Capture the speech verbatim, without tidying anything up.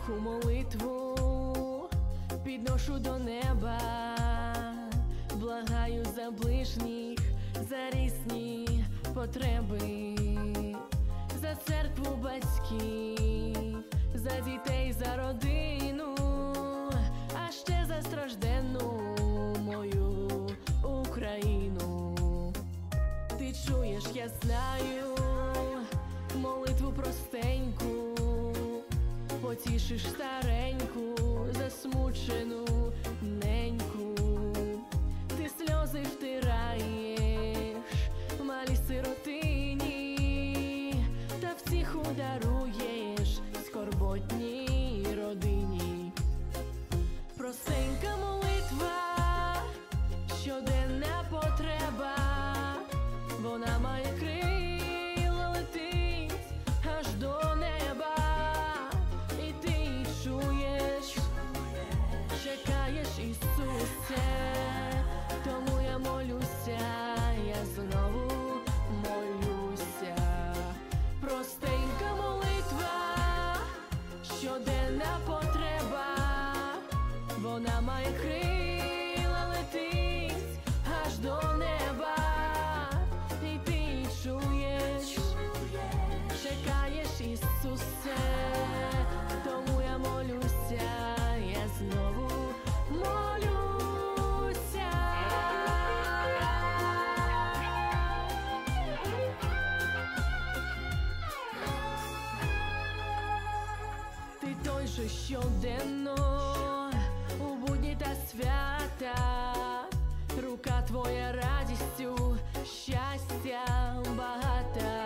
тиху молитву підношу до неба, благаю за ближніх, за різні потреби, за церкву батьків, за дітей, за родину, а ще за стражденну мою Україну. Ти чуєш, я знаю, молитву простеньку, потішиш стареньку, засмучену неньку. Ти сльози втираєш малій сиротині, та втіху даруєш скорботній родині. Простенька молитва, щоденна потреба, вона має крила, летить аж до неба. І ти її чуєш, чекаєш, Ісусе, тому я молюся, я знову молюся. Простенька молитва, щоденна потреба, вона має крила, летить аж до неба. І ти її чуєш, чекаєш, Ісусе, тому я молюся, я знову молюся. Ти той же щоденно, у будні та свята, рука твоя радістю, щастя багата.